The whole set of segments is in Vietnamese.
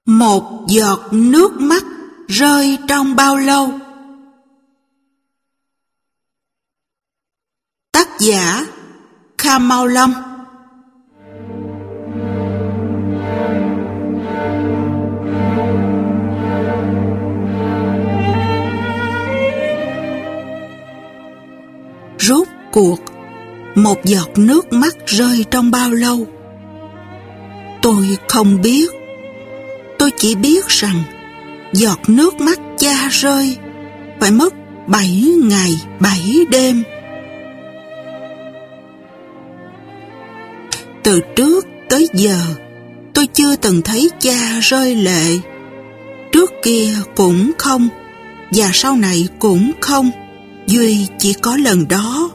Một giọt nước mắt rơi trong bao lâu? Tác giả Kha Mau Lâm. Rốt cuộc, một giọt nước mắt rơi trong bao lâu? Tôi không biết. Tôi chỉ biết rằng giọt nước mắt cha rơi phải mất 7 ngày 7 đêm. Từ trước tới giờ, tôi chưa từng thấy cha rơi lệ. Trước kia cũng không, và sau này cũng không, duy chỉ có lần đó.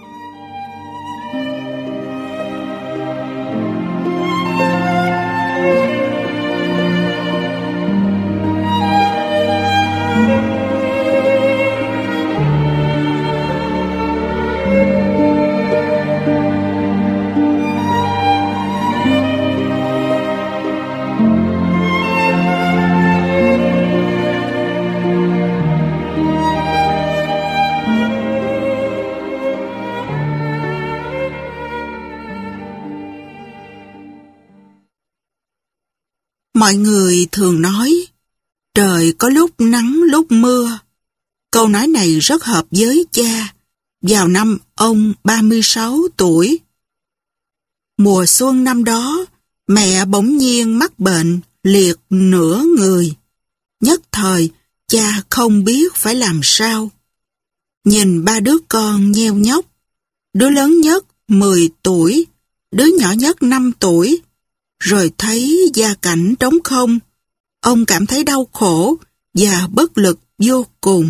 Mọi người thường nói, trời có lúc nắng lúc mưa. Câu nói này rất hợp với cha, vào năm ông 36 tuổi. Mùa xuân năm đó, mẹ bỗng nhiên mắc bệnh, liệt nửa người. Nhất thời, cha không biết phải làm sao. Nhìn ba đứa con nheo nhóc, đứa lớn nhất 10 tuổi, đứa nhỏ nhất 5 tuổi, rồi thấy gia cảnh trống không, ông cảm thấy đau khổ và bất lực vô cùng.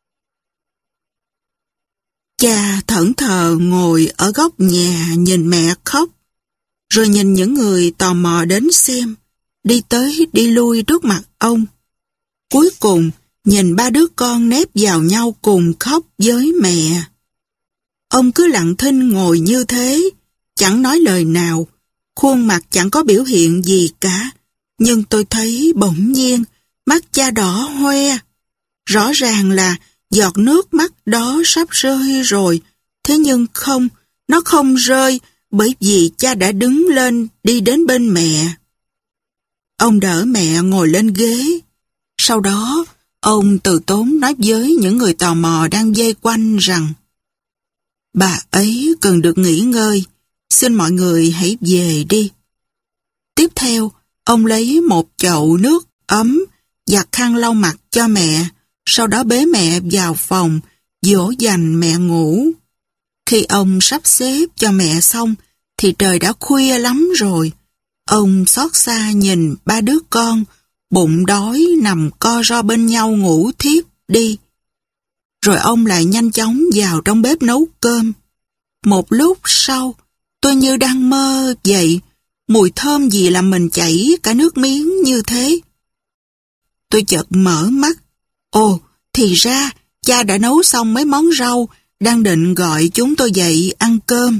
Cha thẫn thờ ngồi ở góc nhà nhìn mẹ khóc, rồi nhìn những người tò mò đến xem, đi tới đi lui trước mặt ông. Cuối cùng, nhìn ba đứa con nép vào nhau cùng khóc với mẹ. Ông cứ lặng thinh ngồi như thế, chẳng nói lời nào, khuôn mặt chẳng có biểu hiện gì cả, nhưng tôi thấy bỗng nhiên mắt cha đỏ hoe. Rõ ràng là giọt nước mắt đó sắp rơi rồi, thế nhưng không, nó không rơi bởi vì cha đã đứng lên đi đến bên mẹ. Ông đỡ mẹ ngồi lên ghế. Sau đó, ông từ tốn nói với những người tò mò đang vây quanh rằng bà ấy cần được nghỉ ngơi, xin mọi người hãy về đi. Tiếp theo, ông lấy một chậu nước ấm, giặt khăn lau mặt cho mẹ, sau đó bế mẹ vào phòng, dỗ dành mẹ ngủ. Khi ông sắp xếp cho mẹ xong, thì trời đã khuya lắm rồi. Ông xót xa nhìn ba đứa con, bụng đói nằm co ro bên nhau ngủ thiếp đi. Rồi ông lại nhanh chóng vào trong bếp nấu cơm. Một lúc sau, tôi như đang mơ vậy, mùi thơm gì làm mình chảy cả nước miếng như thế. Tôi chợt mở mắt. Ồ, thì ra, cha đã nấu xong mấy món rau, đang định gọi chúng tôi dậy ăn cơm.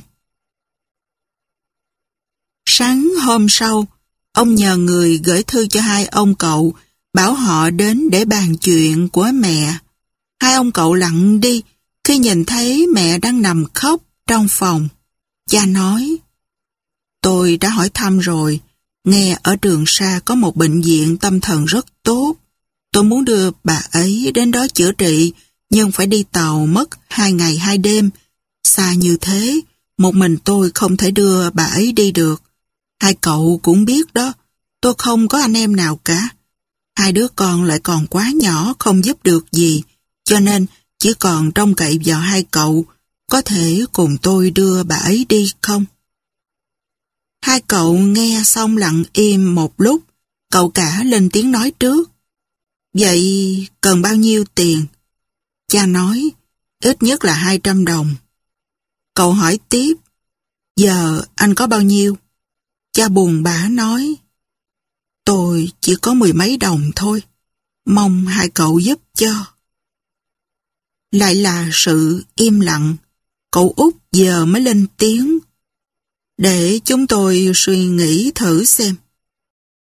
Sáng hôm sau, ông nhờ người gửi thư cho hai ông cậu, bảo họ đến để bàn chuyện của mẹ. Hai ông cậu lặng đi khi nhìn thấy mẹ đang nằm khóc trong phòng. Cha nói, tôi đã hỏi thăm rồi, nghe ở Trường Sa có một bệnh viện tâm thần rất tốt. Tôi muốn đưa bà ấy đến đó chữa trị, nhưng phải đi tàu mất 2 ngày 2 đêm. Xa như thế, một mình tôi không thể đưa bà ấy đi được. Hai cậu cũng biết đó, tôi không có anh em nào cả. Hai đứa con lại còn quá nhỏ, không giúp được gì, cho nên chỉ còn trông cậy vào hai cậu. Có thể cùng tôi đưa bà ấy đi không? Hai cậu nghe xong lặng im một lúc, cậu cả lên tiếng nói trước. Vậy cần bao nhiêu tiền? Cha nói, ít nhất là 200 đồng. Cậu hỏi tiếp, giờ anh có bao nhiêu? Cha buồn bã nói, tôi chỉ có 10 mấy đồng thôi, mong hai cậu giúp cho. Lại là sự im lặng. Cậu út giờ mới lên tiếng. Để chúng tôi suy nghĩ thử xem.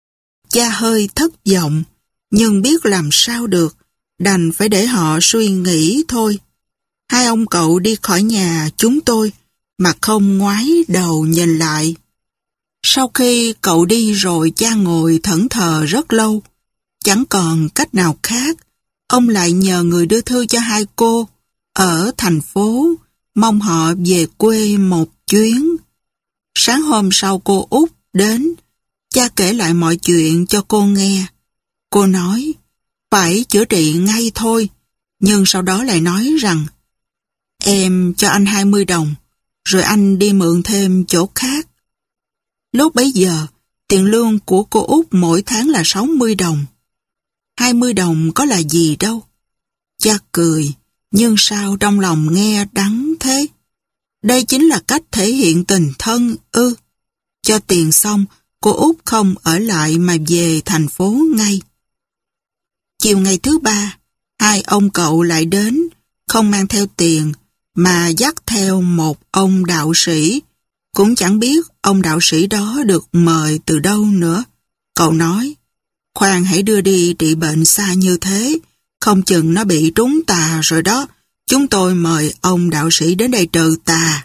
Cha hơi thất vọng, nhưng biết làm sao được, đành phải để họ suy nghĩ thôi. Hai ông cậu đi khỏi nhà chúng tôi, mà không ngoái đầu nhìn lại. Sau khi cậu đi rồi, cha ngồi thẫn thờ rất lâu. Chẳng còn cách nào khác, ông lại nhờ người đưa thư cho hai cô ở thành phố, mong họ về quê một chuyến. Sáng hôm sau cô Út đến, cha kể lại mọi chuyện cho cô nghe. Cô nói, phải chữa trị ngay thôi, nhưng sau đó lại nói rằng, em cho anh 20 đồng, rồi anh đi mượn thêm chỗ khác. Lúc bấy giờ, tiền lương của cô Út mỗi tháng là 60 đồng. 20 đồng có là gì đâu. Cha cười, nhưng sao trong lòng nghe đắng thế? Đây chính là cách thể hiện tình thân ư. Cho tiền xong, cô Út không ở lại mà về thành phố ngay. Chiều ngày thứ ba, hai ông cậu lại đến, không mang theo tiền, mà dắt theo một ông đạo sĩ. Cũng chẳng biết ông đạo sĩ đó được mời từ đâu nữa. Cậu nói, khoan hãy đưa đi trị bệnh xa như thế, không chừng nó bị trúng tà rồi đó. Chúng tôi mời ông đạo sĩ đến đây trừ tà.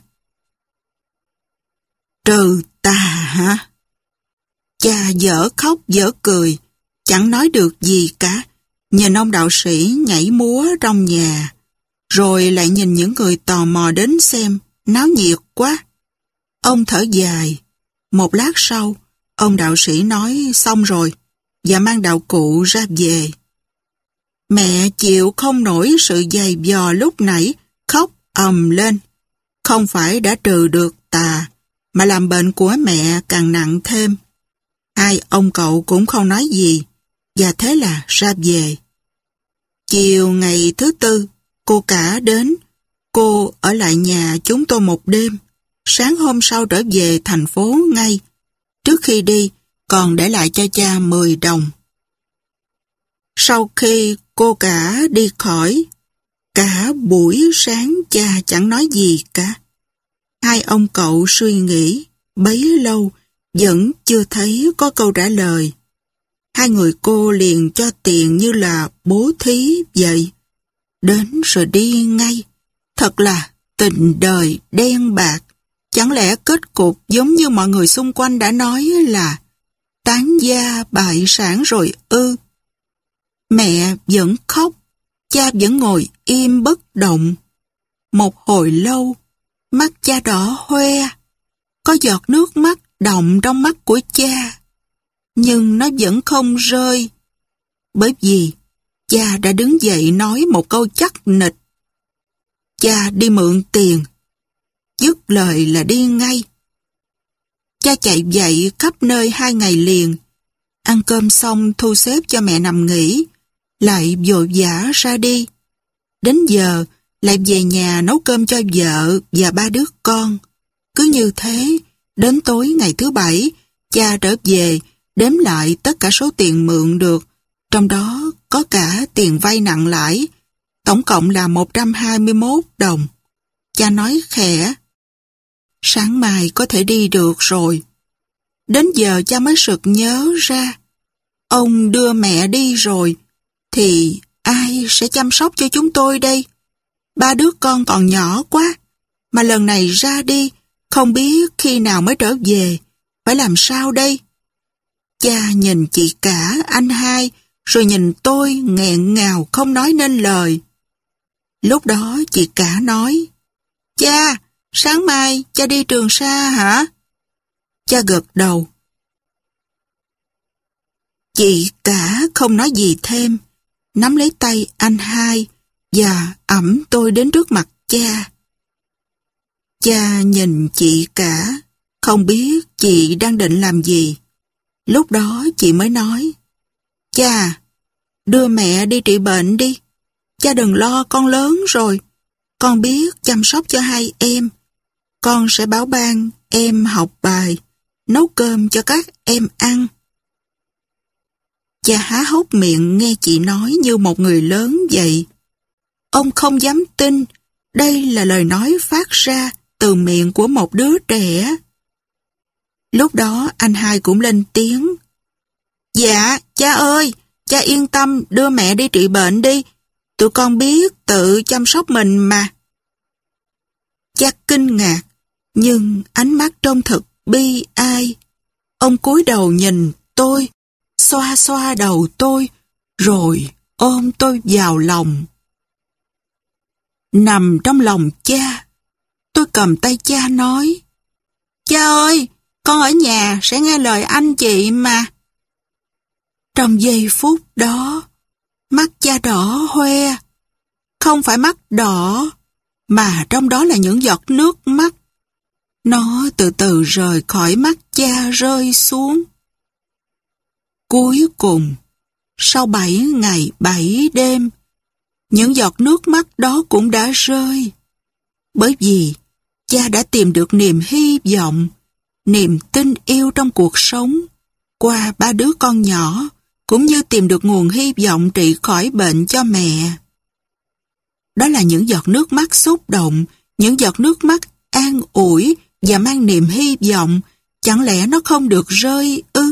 Trừ tà hả? Cha dở khóc dở cười, chẳng nói được gì cả. Nhìn ông đạo sĩ nhảy múa trong nhà, rồi lại nhìn những người tò mò đến xem, náo nhiệt quá. Ông thở dài. Một lát sau, ông đạo sĩ nói xong rồi, và mang đạo cụ ra về. Mẹ chịu không nổi sự giày vò lúc nãy, khóc ầm lên. Không phải đã trừ được tà, mà làm bệnh của mẹ càng nặng thêm. Hai ông cậu cũng không nói gì, và thế là ra về. Chiều ngày thứ tư, cô cả đến. Cô ở lại nhà chúng tôi một đêm. Sáng hôm sau trở về thành phố ngay. Trước khi đi, còn để lại cho cha 10 đồng. Sau khi cô cả đi khỏi, cả buổi sáng cha chẳng nói gì cả. Hai ông cậu suy nghĩ, bấy lâu, vẫn chưa thấy có câu trả lời. Hai người cô liền cho tiền như là bố thí vậy. Đến rồi đi ngay. Thật là tình đời đen bạc. Chẳng lẽ kết cục giống như mọi người xung quanh đã nói là tán gia bại sản rồi ư? Mẹ vẫn khóc, cha vẫn ngồi im bất động. Một hồi lâu, mắt cha đỏ hoe, có giọt nước mắt đọng trong mắt của cha, nhưng nó vẫn không rơi, bởi vì cha đã đứng dậy nói một câu chắc nịch. Cha đi mượn tiền, dứt lời là đi ngay. Cha chạy dậy khắp nơi 2 ngày liền, ăn cơm xong thu xếp cho mẹ nằm nghỉ, lại vội vã ra đi. Đến giờ, lại về nhà nấu cơm cho vợ và 3 đứa con. Cứ như thế, đến tối ngày thứ 7, cha trở về, đếm lại tất cả số tiền mượn được, trong đó có cả tiền vay nặng lãi, tổng cộng là 121 đồng. Cha nói khẽ, sáng mai có thể đi được rồi. Đến giờ cha mới sực nhớ ra, ông đưa mẹ đi rồi, thì ai sẽ chăm sóc cho chúng tôi đây? 3 đứa con còn nhỏ quá, mà lần này ra đi, không biết khi nào mới trở về, phải làm sao đây? Cha nhìn chị cả, anh hai, rồi nhìn tôi nghẹn ngào không nói nên lời. Lúc đó chị cả nói, cha, sáng mai cha đi Trường Sa hả? Cha gật đầu. Chị cả không nói gì thêm, nắm lấy tay anh hai và ẵm tôi đến trước mặt cha. Cha nhìn chị cả, không biết chị đang định làm gì. Lúc đó chị mới nói, cha, đưa mẹ đi trị bệnh đi. Cha đừng lo, con lớn rồi. Con biết chăm sóc cho hai em. Con sẽ bảo ban em học bài, nấu cơm cho các em ăn. Cha há hốc miệng nghe chị nói như một người lớn vậy. Ông không dám tin đây là lời nói phát ra từ miệng của một đứa trẻ. Lúc đó anh hai cũng lên tiếng. Dạ, cha ơi, cha yên tâm đưa mẹ đi trị bệnh đi. Tụi con biết tự chăm sóc mình mà. Cha kinh ngạc, nhưng ánh mắt trông thật bi ai. Ông cúi đầu nhìn tôi, xoa xoa đầu tôi, rồi ôm tôi vào lòng. Nằm trong lòng cha, tôi cầm tay cha nói, cha ơi, con ở nhà sẽ nghe lời anh chị mà. Trong giây phút đó, mắt cha đỏ hoe, không phải mắt đỏ, mà trong đó là những giọt nước mắt. Nó từ từ rời khỏi mắt cha rơi xuống. Cuối cùng, sau 7 ngày 7 đêm, những giọt nước mắt đó cũng đã rơi. Bởi vì cha đã tìm được niềm hy vọng, niềm tin yêu trong cuộc sống qua 3 đứa con nhỏ, cũng như tìm được nguồn hy vọng trị khỏi bệnh cho mẹ. Đó là những giọt nước mắt xúc động, những giọt nước mắt an ủi và mang niềm hy vọng. Chẳng lẽ nó không được rơi ư?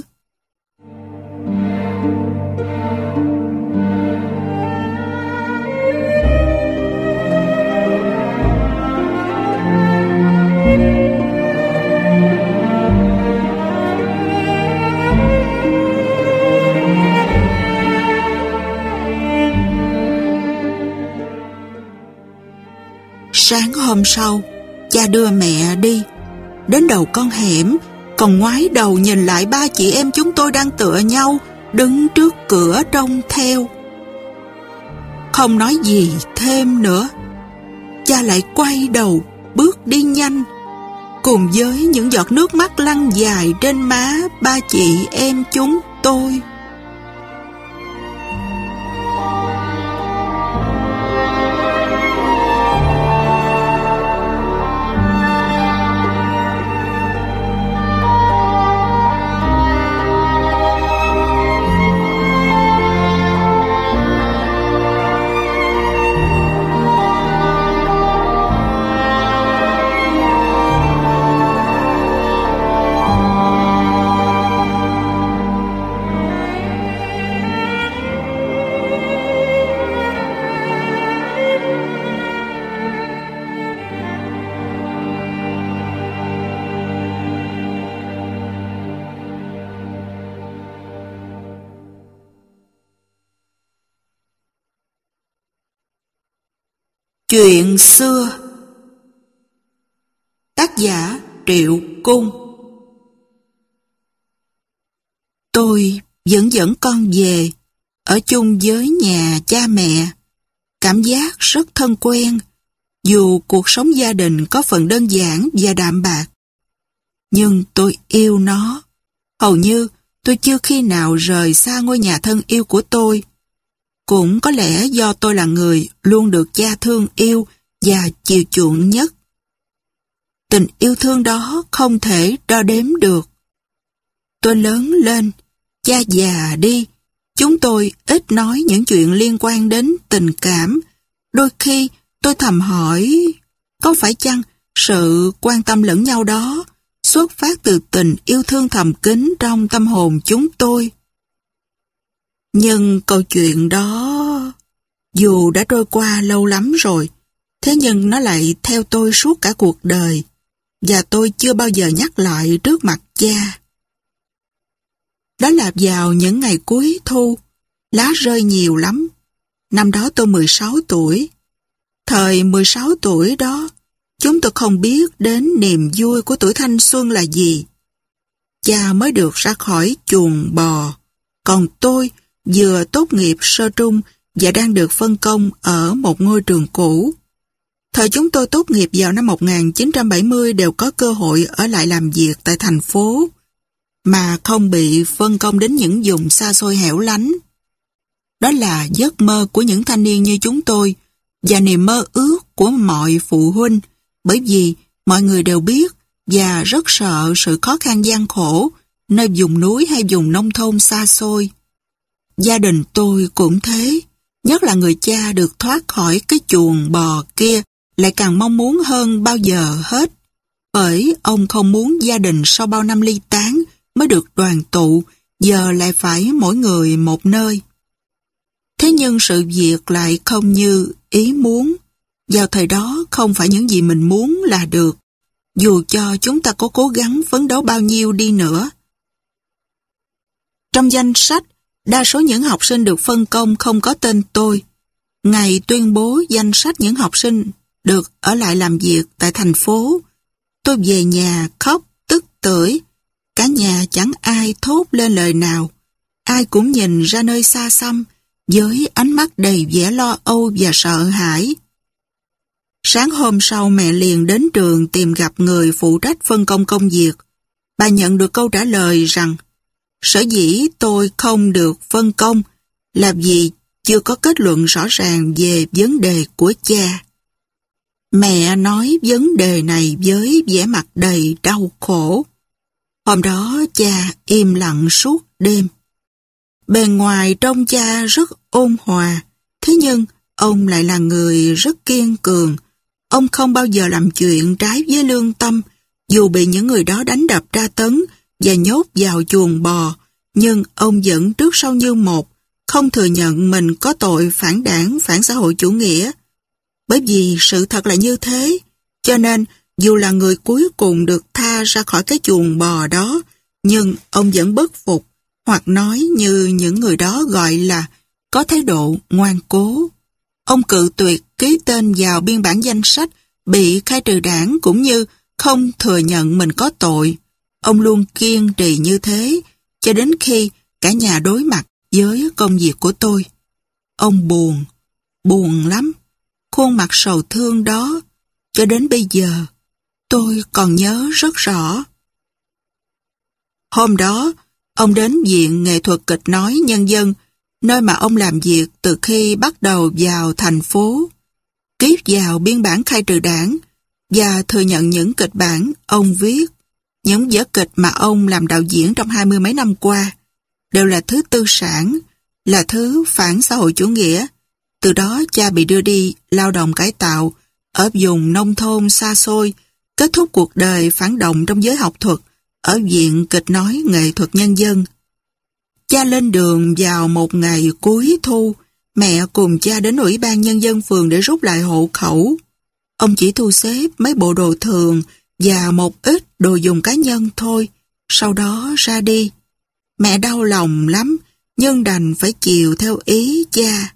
Sáng hôm sau, cha đưa mẹ đi. Đến đầu con hẻm, còn ngoái đầu nhìn lại 3 chị em chúng tôi đang tựa nhau, đứng trước cửa trông theo. Không nói gì thêm nữa, cha lại quay đầu, bước đi nhanh, cùng với những giọt nước mắt lăn dài trên má 3 chị em chúng tôi. Chuyện xưa. Tác giả Triệu Cung. Tôi vẫn dẫn con về, ở chung với nhà cha mẹ. Cảm giác rất thân quen, dù cuộc sống gia đình có phần đơn giản và đạm bạc. Nhưng tôi yêu nó. Hầu như tôi chưa khi nào rời xa ngôi nhà thân yêu của tôi. Cũng có lẽ do tôi là người luôn được cha thương yêu và chiều chuộng nhất. Tình yêu thương đó không thể đo đếm được. Tôi lớn lên, cha già đi, chúng tôi ít nói những chuyện liên quan đến tình cảm. Đôi khi tôi thầm hỏi, có phải chăng sự quan tâm lẫn nhau đó xuất phát từ tình yêu thương thầm kín trong tâm hồn chúng tôi? Nhưng câu chuyện đó, dù đã trôi qua lâu lắm rồi, thế nhưng nó lại theo tôi suốt cả cuộc đời, và tôi chưa bao giờ nhắc lại trước mặt cha. Đó là vào những ngày cuối thu, lá rơi nhiều lắm. Năm đó tôi 16 tuổi. Thời 16 tuổi đó, chúng tôi không biết đến niềm vui của tuổi thanh xuân là gì. Cha mới được ra khỏi chuồng bò, còn tôi vừa tốt nghiệp sơ trung và đang được phân công ở một ngôi trường cũ. Thời chúng tôi tốt nghiệp vào năm 1970 đều có cơ hội ở lại làm việc tại thành phố, mà không bị phân công đến những vùng xa xôi hẻo lánh. Đó là giấc mơ của những thanh niên như chúng tôi, và niềm mơ ước của mọi phụ huynh, bởi vì mọi người đều biết và rất sợ sự khó khăn gian khổ nơi vùng núi hay vùng nông thôn xa xôi. Gia đình tôi cũng thế, nhất là người cha được thoát khỏi cái chuồng bò kia lại càng mong muốn hơn bao giờ hết, bởi ông không muốn gia đình sau bao năm ly tán mới được đoàn tụ giờ lại phải mỗi người một nơi. Thế nhưng sự việc lại không như ý muốn. Vào thời đó không phải những gì mình muốn là được, dù cho chúng ta có cố gắng phấn đấu bao nhiêu đi nữa. Trong danh sách, đa số những học sinh được phân công không có tên tôi. Ngày tuyên bố danh sách những học sinh được ở lại làm việc tại thành phố, tôi về nhà khóc tức tưởi. Cả nhà chẳng ai thốt lên lời nào. Ai cũng nhìn ra nơi xa xăm với ánh mắt đầy vẻ lo âu và sợ hãi. Sáng hôm sau mẹ liền đến trường tìm gặp người phụ trách phân công công việc. Bà nhận được câu trả lời rằng sở dĩ tôi không được phân công là vì chưa có kết luận rõ ràng về vấn đề của cha. Mẹ nói vấn đề này với vẻ mặt đầy đau khổ. Hôm đó cha im lặng suốt đêm. Bề ngoài trông cha rất ôn hòa, thế nhưng ông lại là người rất kiên cường. Ông không bao giờ làm chuyện trái với lương tâm, dù bị những người đó đánh đập tra tấn và nhốt vào chuồng bò, nhưng ông vẫn trước sau như một, không thừa nhận mình có tội phản đảng, phản xã hội chủ nghĩa. Bởi vì sự thật là như thế, cho nên dù là người cuối cùng được tha ra khỏi cái chuồng bò đó, nhưng ông vẫn bất phục, hoặc nói như những người đó gọi là có thái độ ngoan cố. Ông cự tuyệt ký tên vào biên bản danh sách bị khai trừ đảng cũng như không thừa nhận mình có tội. Ông luôn kiên trì như thế cho đến khi cả nhà đối mặt với công việc của tôi. Ông buồn, buồn lắm. Khuôn mặt sầu thương đó, cho đến bây giờ, tôi còn nhớ rất rõ. Hôm đó, ông đến Viện Nghệ thuật Kịch nói Nhân dân, nơi mà ông làm việc từ khi bắt đầu vào thành phố, ký vào biên bản khai trừ đảng và thừa nhận những kịch bản ông viết. Những vở kịch mà ông làm đạo diễn trong 20 mấy năm qua đều là thứ tư sản, là thứ phản xã hội chủ nghĩa. Từ đó cha bị đưa đi lao động cải tạo ở vùng nông thôn xa xôi, kết thúc cuộc đời phản động trong giới học thuật ở Viện Kịch nói Nghệ thuật Nhân dân. Cha lên đường vào một ngày cuối thu, mẹ cùng cha đến Ủy ban Nhân dân phường để rút lại hộ khẩu. Ông chỉ thu xếp mấy bộ đồ thường và một ít đồ dùng cá nhân thôi, sau đó ra đi. Mẹ đau lòng lắm, nhưng đành phải chiều theo ý cha.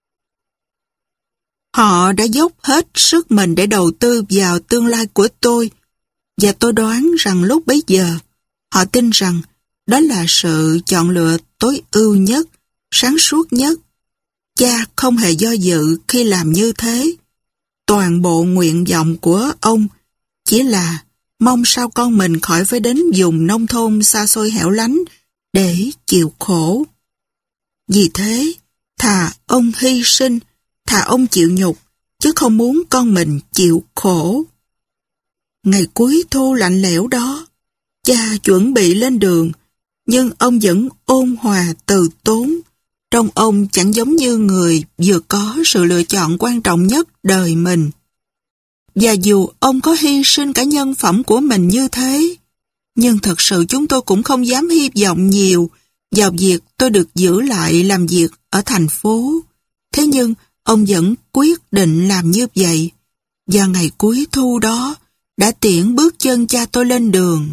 Họ đã dốc hết sức mình để đầu tư vào tương lai của tôi, và tôi đoán rằng lúc bấy giờ, họ tin rằng đó là sự chọn lựa tối ưu nhất, sáng suốt nhất. Cha không hề do dự khi làm như thế. Toàn bộ nguyện vọng của ông chỉ là mong sao con mình khỏi phải đến vùng nông thôn xa xôi hẻo lánh để chịu khổ. Vì thế, thà ông hy sinh, thà ông chịu nhục, chứ không muốn con mình chịu khổ. Ngày cuối thu lạnh lẽo đó, cha chuẩn bị lên đường, nhưng ông vẫn ôn hòa từ tốn. Trong ông chẳng giống như người vừa có sự lựa chọn quan trọng nhất đời mình. Và dù ông có hy sinh cả nhân phẩm của mình như thế, nhưng thật sự chúng tôi cũng không dám hy vọng nhiều vào việc tôi được giữ lại làm việc ở thành phố. Thế nhưng ông vẫn quyết định làm như vậy, và ngày cuối thu đó đã tiễn bước chân cha tôi lên đường.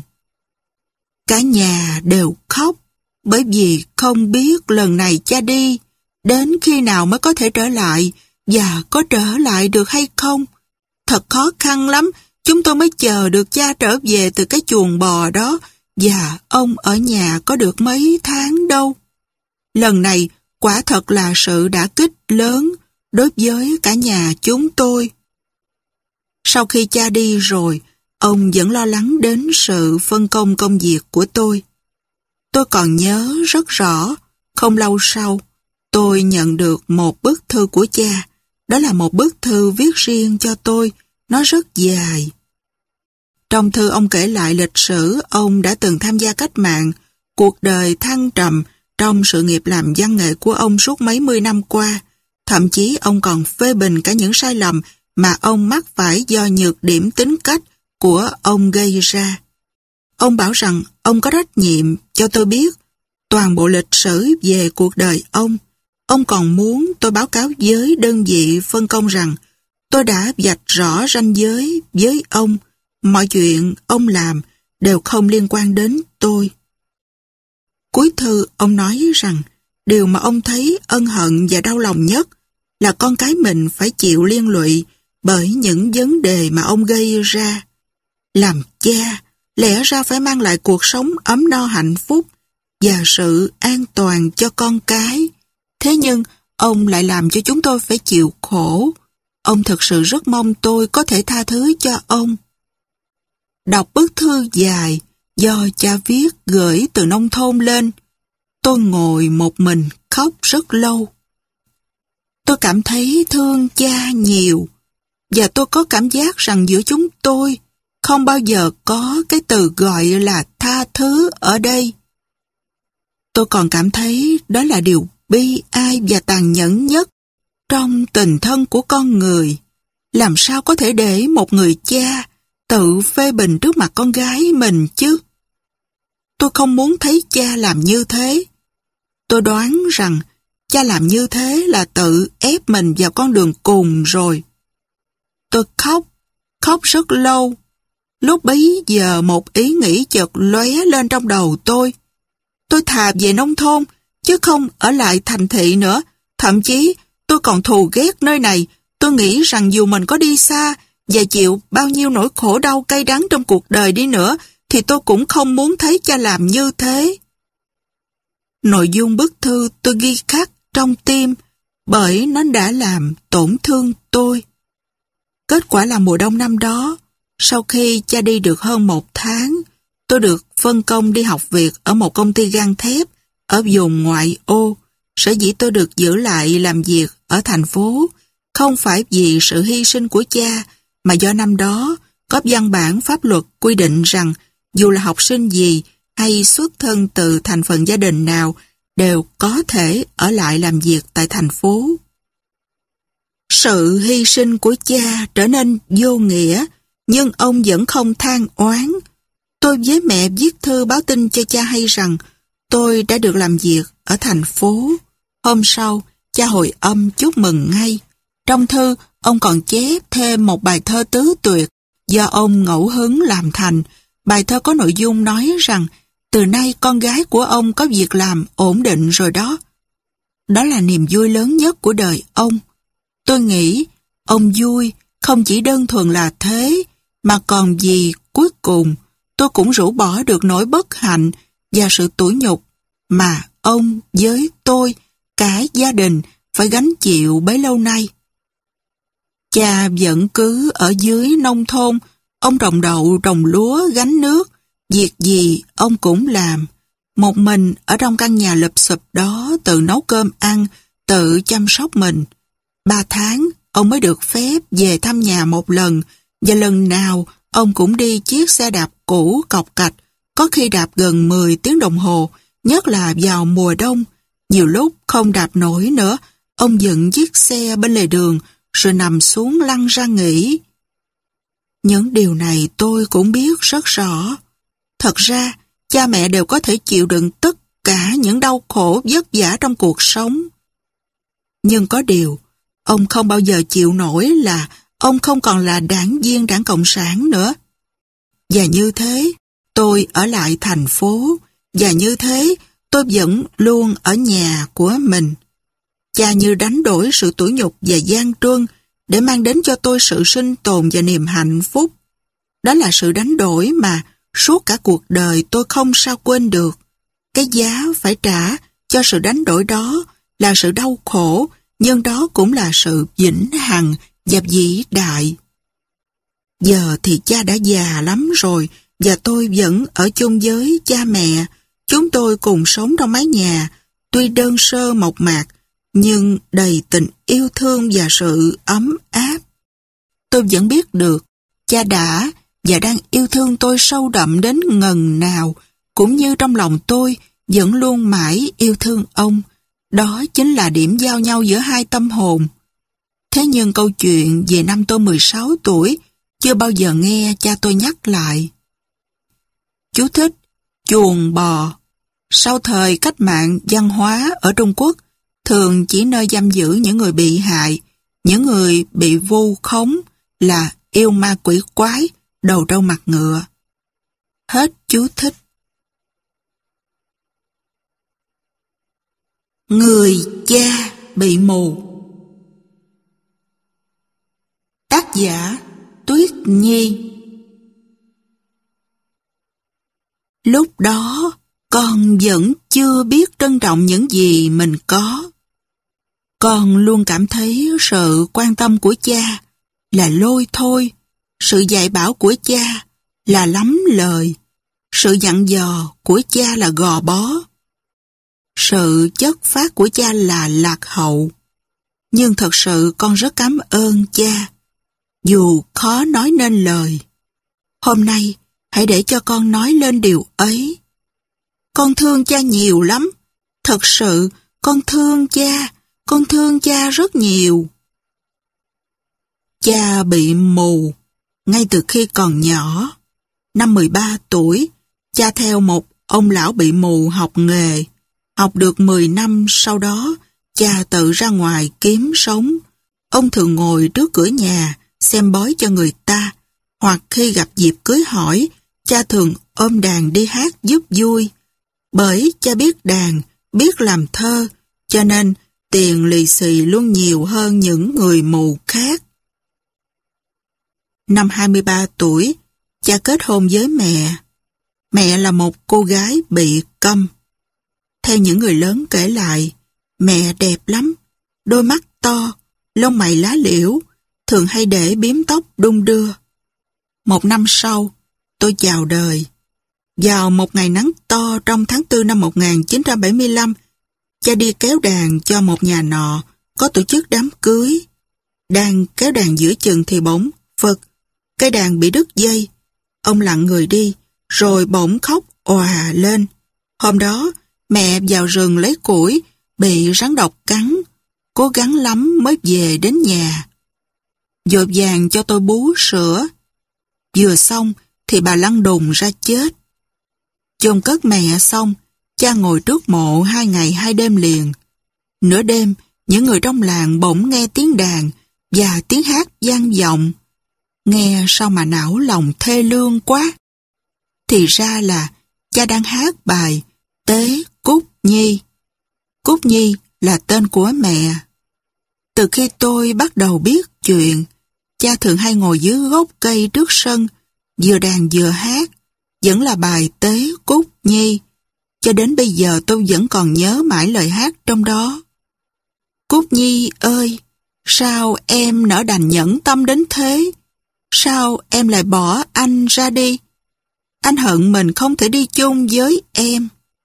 Cả nhà đều khóc, bởi vì không biết lần này cha đi đến khi nào mới có thể trở lại, và có trở lại được hay không. Thật khó khăn lắm, chúng tôi mới chờ được cha trở về từ cái chuồng bò đó, và ông ở nhà có được mấy tháng đâu. Lần này quả thật là sự đả kích lớn đối với cả nhà chúng tôi. Sau khi cha đi rồi, ông vẫn lo lắng đến sự phân công công việc của tôi. Tôi còn nhớ rất rõ, không lâu sau, tôi nhận được một bức thư của cha. Đó là một bức thư viết riêng cho tôi, nó rất dài. Trong thư ông kể lại lịch sử ông đã từng tham gia cách mạng, cuộc đời thăng trầm trong sự nghiệp làm văn nghệ của ông suốt mấy mươi năm qua. Thậm chí ông còn phê bình cả những sai lầm mà ông mắc phải do nhược điểm tính cách của ông gây ra. Ông bảo rằng ông có trách nhiệm cho tôi biết toàn bộ lịch sử về cuộc đời ông. Ông còn muốn tôi báo cáo với đơn vị phân công rằng tôi đã vạch rõ ranh giới với ông. Mọi chuyện ông làm đều không liên quan đến tôi. Cuối thư ông nói rằng điều mà ông thấy ân hận và đau lòng nhất là con cái mình phải chịu liên lụy bởi những vấn đề mà ông gây ra. Làm cha, lẽ ra phải mang lại cuộc sống ấm no hạnh phúc và sự an toàn cho con cái. Thế nhưng ông lại làm cho chúng tôi phải chịu khổ. Ông thực sự rất mong tôi có thể tha thứ cho ông. Đọc bức thư dài do cha viết gửi từ nông thôn lên, tôi ngồi một mình khóc rất lâu. Tôi cảm thấy thương cha nhiều, và tôi có cảm giác rằng giữa chúng tôi không bao giờ có cái từ gọi là tha thứ ở đây. Tôi còn cảm thấy đó là điều bi ai và tàn nhẫn nhất trong tình thân của con người. Làm sao có thể để một người cha tự phê bình trước mặt con gái mình chứ? Tôi không muốn thấy cha làm như thế. Tôi đoán rằng cha làm như thế là tự ép mình vào con đường cùng rồi. Tôi khóc rất lâu. Lúc bấy giờ một ý nghĩ chợt lóe lên trong đầu tôi. Tôi thà về nông thôn, chứ không ở lại thành thị nữa. Thậm chí tôi còn thù ghét nơi này. Tôi nghĩ rằng dù mình có đi xa và chịu bao nhiêu nỗi khổ đau cay đắng trong cuộc đời đi nữa, thì tôi cũng không muốn thấy cha làm như thế. Nội dung bức thư tôi ghi khắc trong tim bởi nó đã làm tổn thương tôi. Kết quả là mùa đông năm đó, sau khi cha đi được hơn 1 tháng, tôi được phân công đi học việc ở một công ty gang thép ở vùng ngoại ô. Sở dĩ tôi được giữ lại làm việc ở thành phố không phải vì sự hy sinh của cha, mà do năm đó có văn bản pháp luật quy định rằng dù là học sinh gì hay xuất thân từ thành phần gia đình nào đều có thể ở lại làm việc tại thành phố. Sự hy sinh của cha trở nên vô nghĩa, nhưng ông vẫn không than oán. Tôi với mẹ viết thư báo tin cho cha hay rằng tôi đã được làm việc ở thành phố. Hôm sau, cha hồi âm chúc mừng ngay. Trong thư, ông còn chép thêm một bài thơ tứ tuyệt do ông ngẫu hứng làm thành. Bài thơ có nội dung nói rằng từ nay con gái của ông có việc làm ổn định rồi đó. Đó là niềm vui lớn nhất của đời ông. Tôi nghĩ ông vui không chỉ đơn thuần là thế, mà còn vì cuối cùng tôi cũng rũ bỏ được nỗi bất hạnh và sự tủi nhục mà ông với tôi, cả gia đình phải gánh chịu bấy lâu nay. Cha vẫn cứ ở dưới nông thôn, ông trồng đậu, trồng lúa, gánh nước, việc gì ông cũng làm. Một mình ở trong căn nhà lụp xụp đó, tự nấu cơm ăn, tự chăm sóc mình. 3 tháng, ông mới được phép về thăm nhà một lần, và lần nào ông cũng đi chiếc xe đạp cũ cọc cạch, có khi đạp gần 10 tiếng đồng hồ, nhất là vào mùa đông. Nhiều lúc không đạp nổi nữa, ông dựng chiếc xe bên lề đường, rồi nằm xuống lăn ra nghỉ. Những điều này tôi cũng biết rất rõ. Thật ra, cha mẹ đều có thể chịu đựng tất cả những đau khổ vất vả trong cuộc sống. Nhưng có điều, ông không bao giờ chịu nổi là ông không còn là đảng viên Đảng Cộng sản nữa. Và như thế, tôi ở lại thành phố, và như thế, tôi vẫn luôn ở nhà của mình. Cha như đánh đổi sự tủi nhục và gian truân để mang đến cho tôi sự sinh tồn và niềm hạnh phúc. Đó là sự đánh đổi mà suốt cả cuộc đời tôi không sao quên được. Cái giá phải trả cho sự đánh đổi đó là sự đau khổ, nhưng đó cũng là sự vĩnh hằng và vĩ đại. Giờ thì cha đã già lắm rồi, và tôi vẫn ở chung với cha mẹ. Chúng tôi cùng sống trong mái nhà, tuy đơn sơ mộc mạc, nhưng đầy tình yêu thương và sự ấm áp. Tôi vẫn biết được, cha đã và đang yêu thương tôi sâu đậm đến ngần nào, cũng như trong lòng tôi vẫn luôn mãi yêu thương ông. Đó chính là điểm giao nhau giữa hai tâm hồn. Thế nhưng câu chuyện về năm tôi 16 tuổi chưa bao giờ nghe cha tôi nhắc lại. Chú thích: chuồng bò. Sau thời cách mạng văn hóa ở Trung Quốc, thường chỉ nơi giam giữ những người bị hại, những người bị vu khống là yêu ma quỷ quái, đầu trâu mặt ngựa. Hết chú thích. Người cha bị mù. Tác giả Tuyết Nhi. Lúc đó, con vẫn chưa biết trân trọng những gì mình có. Con luôn cảm thấy sự quan tâm của cha là lôi thôi, sự dạy bảo của cha là lắm lời, sự dặn dò của cha là gò bó, sự chất phác của cha là lạc hậu. Nhưng thật sự con rất cảm ơn cha, dù khó nói nên lời. Hôm nay, hãy để cho con nói lên điều ấy. Con thương cha nhiều lắm. Thật sự, con thương cha rất nhiều. Cha bị mù ngay từ khi còn nhỏ. Năm 13 tuổi, cha theo một ông lão bị mù học nghề. Học được 10 năm sau đó, cha tự ra ngoài kiếm sống. Ông thường ngồi trước cửa nhà, xem bói cho người ta. Hoặc khi gặp dịp cưới hỏi, cha thường ôm đàn đi hát giúp vui. Bởi cha biết đàn, biết làm thơ, cho nên tiền lì xì luôn nhiều hơn những người mù khác. Năm 23 tuổi, cha kết hôn với mẹ. Mẹ là một cô gái bị câm. Theo những người lớn kể lại, mẹ đẹp lắm, đôi mắt to, lông mày lá liễu, thường hay để bím tóc đung đưa. Một năm sau, tôi chào đời. Vào một ngày nắng to trong tháng 4 năm 1975, cha đi kéo đàn cho một nhà nọ có tổ chức đám cưới. Đang kéo đàn giữa chừng thì bỗng phật, cây đàn bị đứt dây. Ông lặng người đi, rồi bỗng khóc òa lên. Hôm đó, mẹ vào rừng lấy củi, bị rắn độc cắn. Cố gắng lắm mới về đến nhà. Vội vàng cho tôi bú sữa. Vừa xong thì bà lăn đùng ra chết. Chôn cất mẹ xong, cha ngồi trước mộ 2 ngày 2 đêm liền. Nửa đêm, những người trong làng bỗng nghe tiếng đàn và tiếng hát vang vọng. Nghe sao mà não lòng thê lương quá. Thì ra là cha đang hát bài Tế Cúc Nhi. Cúc Nhi là tên của mẹ. Từ khi tôi bắt đầu biết chuyện, cha thường hay ngồi dưới gốc cây trước sân, vừa đàn vừa hát, vẫn là bài Tế Cúc Nhi. Cho đến bây giờ tôi vẫn còn nhớ mãi lời hát trong đó. Cúc Nhi ơi, sao em nỡ đành nhẫn tâm đến thế? Sao em lại bỏ anh ra đi? Anh hận mình không thể đi chung với em.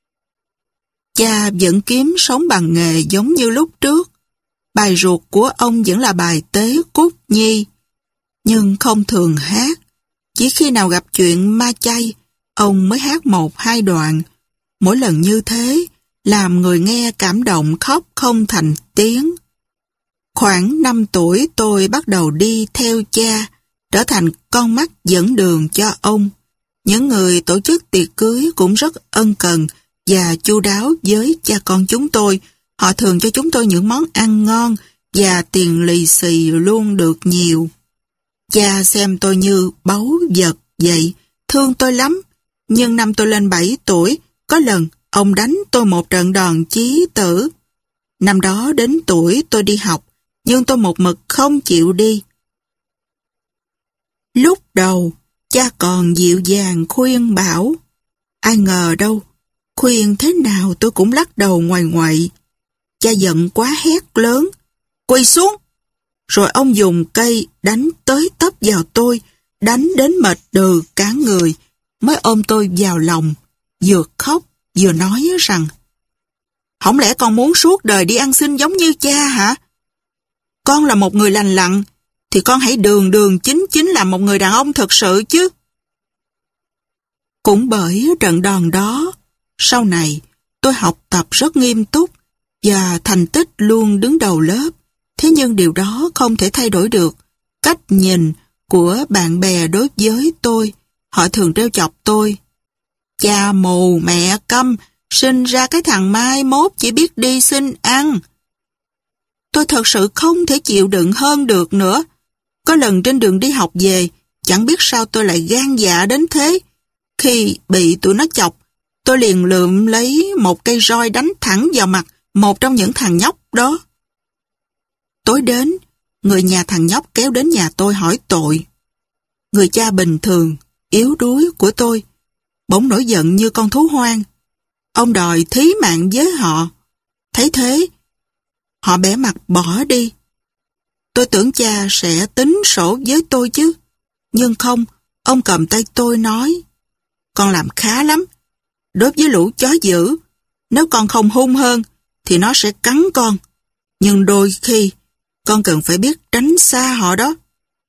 Cha vẫn kiếm sống bằng nghề giống như lúc trước. Bài ruột của ông vẫn là bài Tế Cúc Nhi, nhưng không thường hát. Chỉ khi nào gặp chuyện ma chay, ông mới hát 1-2 đoạn. Mỗi lần như thế, làm người nghe cảm động khóc không thành tiếng. Khoảng 5 tuổi tôi bắt đầu đi theo cha, trở thành con mắt dẫn đường cho ông. Những người tổ chức tiệc cưới cũng rất ân cần và chu đáo với cha con chúng tôi. Họ thường cho chúng tôi những món ăn ngon và tiền lì xì luôn được nhiều. Cha xem tôi như báu vật vậy, thương tôi lắm. Nhưng năm tôi lên 7 tuổi, có lần ông đánh tôi một trận đòn chí tử. Năm đó đến tuổi tôi đi học, nhưng tôi một mực không chịu đi. Lúc đầu, cha còn dịu dàng khuyên bảo. Ai ngờ đâu, khuyên thế nào tôi cũng lắc đầu ngoài ngoại. Cha giận quá hét lớn, quỳ xuống. Rồi ông dùng cây đánh tới tấp vào tôi, đánh đến mệt đừ cả người, mới ôm tôi vào lòng, vừa khóc vừa nói rằng: không lẽ con muốn suốt đời đi ăn xin giống như cha hả? Con là một người lành lặn, thì con hãy đường chính làm một người đàn ông thật sự chứ. Cũng bởi trận đòn đó, sau này tôi học tập rất nghiêm túc và thành tích luôn đứng đầu lớp. Thế nhưng điều đó không thể thay đổi được cách nhìn của bạn bè đối với tôi. Họ thường trêu chọc tôi: cha mù mẹ câm, Sinh ra cái thằng mai mốt chỉ biết đi xin ăn. Tôi thật sự không thể chịu đựng hơn được nữa. Có lần trên đường đi học về, chẳng biết sao tôi lại gan dạ đến thế. Khi bị tụi nó chọc, tôi liền lượm lấy một cây roi đánh thẳng vào mặt một trong những thằng nhóc đó. Tối đến, người nhà thằng nhóc kéo đến nhà tôi hỏi tội. Người cha bình thường, yếu đuối của tôi, bỗng nổi giận như con thú hoang. Ông đòi thí mạng với họ. Thấy thế, họ bẻ mặt bỏ đi. Tôi tưởng cha sẽ tính sổ với tôi chứ. Nhưng không, ông cầm tay tôi nói, con làm khá lắm. Đối với lũ chó dữ, nếu con không hung hơn, thì nó sẽ cắn con. Nhưng đôi khi, con cần phải biết tránh xa họ đó.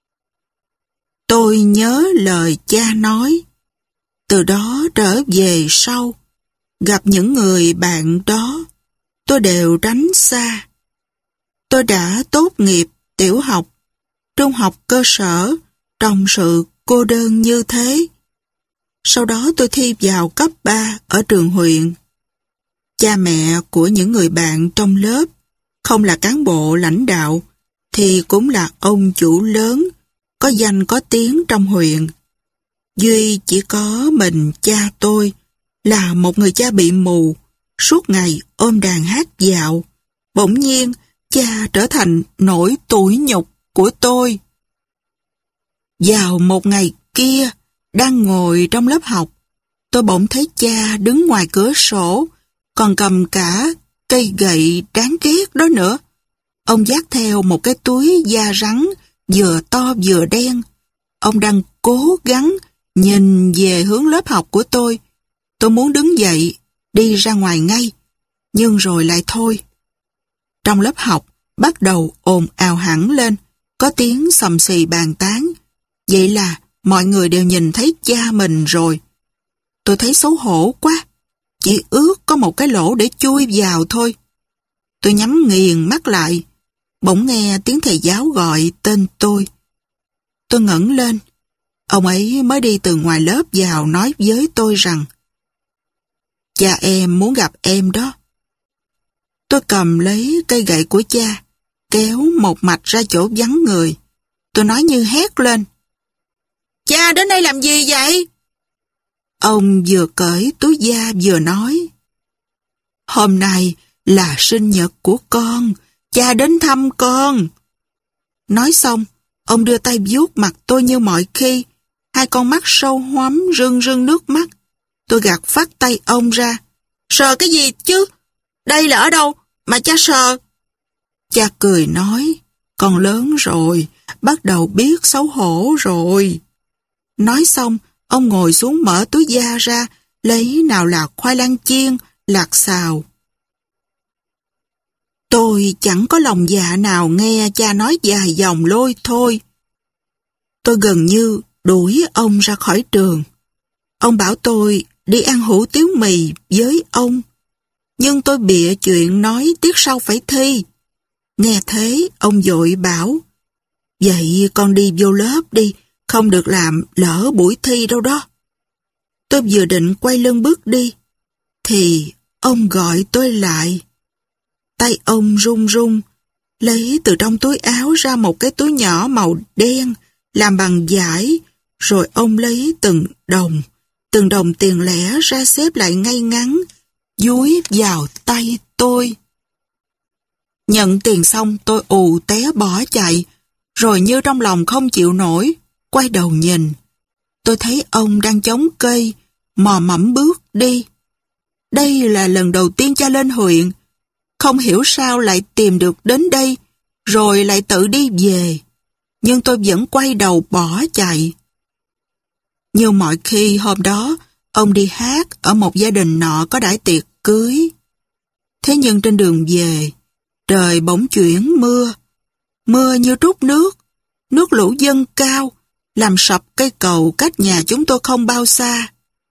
Tôi nhớ lời cha nói. Từ đó trở về sau, gặp những người bạn đó, tôi đều tránh xa. Tôi đã tốt nghiệp tiểu học, trung học cơ sở trong sự cô đơn như thế. Sau đó tôi thi vào cấp 3 ở trường huyện. Cha mẹ của những người bạn trong lớp không là cán bộ lãnh đạo thì cũng là ông chủ lớn, có danh có tiếng trong huyện. Duy chỉ có mình cha tôi là một người cha bị mù, suốt ngày ôm đàn hát dạo. Bỗng nhiên, cha trở thành nỗi tủi nhục của tôi. Vào một ngày kia, đang ngồi trong lớp học, tôi bỗng thấy cha đứng ngoài cửa sổ, còn cầm cả cây gậy đáng ghét đó nữa. Ông vác theo một cái túi da rắn vừa to vừa đen. Ông đang cố gắng nhìn về hướng lớp học của tôi. Tôi muốn đứng dậy, đi ra ngoài ngay, nhưng rồi lại thôi. Trong lớp học, bắt đầu ồn ào hẳn lên, có tiếng xầm xì bàn tán. Vậy là mọi người đều nhìn thấy cha mình rồi. Tôi thấy xấu hổ quá, chỉ ước có một cái lỗ để chui vào thôi. Tôi nhắm nghiền mắt lại, bỗng nghe tiếng thầy giáo gọi tên tôi. Tôi ngẩng lên, ông ấy mới đi từ ngoài lớp vào nói với tôi rằng cha em muốn gặp em đó. Tôi cầm lấy cây gậy của cha, kéo một mạch ra chỗ vắng người. Tôi nói như hét lên. Cha đến đây làm gì vậy? Ông vừa cởi túi da vừa nói. Hôm nay là sinh nhật của con, cha đến thăm con. Nói xong, ông đưa tay vuốt mặt tôi như mọi khi, hai con mắt sâu hoắm rưng rưng nước mắt. Tôi gạt phắt tay ông ra. Sờ cái gì chứ? Đây là ở đâu mà cha sờ? Cha cười nói, con lớn rồi, bắt đầu biết xấu hổ rồi. Nói xong, ông ngồi xuống mở túi da ra, lấy nào là khoai lang chiên, lạc xào. Tôi chẳng có lòng dạ nào nghe cha nói dài dòng lôi thôi. Tôi gần như đuổi ông ra khỏi trường. Ông bảo tôi đi ăn hủ tiếu mì với ông. Nhưng tôi bịa chuyện nói tiết sau phải thi. Nghe thế, ông vội bảo, vậy con đi vô lớp đi, không được làm lỡ buổi thi đâu đó. Tôi vừa định quay lưng bước đi, thì ông gọi tôi lại. Tay ông run run, lấy từ trong túi áo ra một cái túi nhỏ màu đen, làm bằng vải, rồi ông lấy từng đồng tiền lẻ ra xếp lại ngay ngắn, dúi vào tay tôi. Nhận tiền xong tôi ù té bỏ chạy, rồi như trong lòng không chịu nổi, quay đầu nhìn. Tôi thấy ông đang chống cây, mò mẫm bước đi. Đây là lần đầu tiên cha lên huyện, không hiểu sao lại tìm được đến đây, rồi lại tự đi về. Nhưng tôi vẫn quay đầu bỏ chạy. Như mọi khi hôm đó, ông đi hát ở một gia đình nọ có đãi tiệc cưới. Thế nhưng trên đường về, trời bỗng chuyển mưa. Mưa như trút nước, nước lũ dâng cao, làm sập cây cầu cách nhà chúng tôi không bao xa.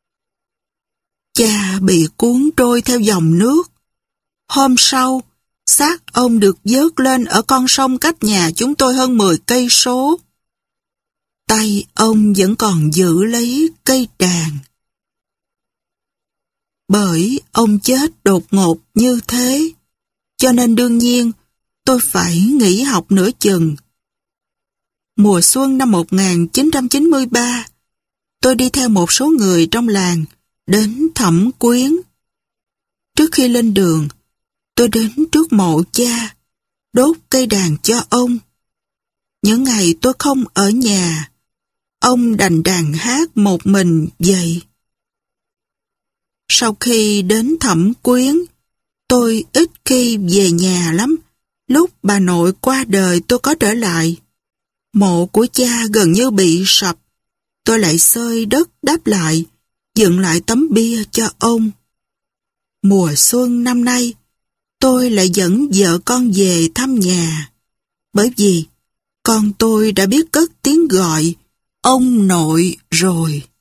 Cha bị cuốn trôi theo dòng nước. Hôm sau, xác ông được vớt lên ở con sông cách nhà chúng tôi hơn 10 cây số. Tay ông vẫn còn giữ lấy cây đàn. Bởi ông chết đột ngột như thế, cho nên đương nhiên tôi phải nghỉ học nửa chừng. Mùa xuân năm 1993, tôi đi theo một số người trong làng đến Thẩm Quyến. Trước khi lên đường, tôi đến trước mộ cha, đốt cây đàn cho ông. Những ngày tôi không ở nhà, ông đành đàn hát một mình vậy. Sau khi đến Thẩm Quyến, tôi ít khi về nhà lắm. Lúc bà nội qua đời tôi có trở lại. Mộ của cha gần như bị sập. Tôi lại xơi đất đắp lại, dựng lại tấm bia cho ông. Mùa xuân năm nay, tôi lại dẫn vợ con về thăm nhà. Bởi vì con tôi đã biết cất tiếng gọi ông nội rồi.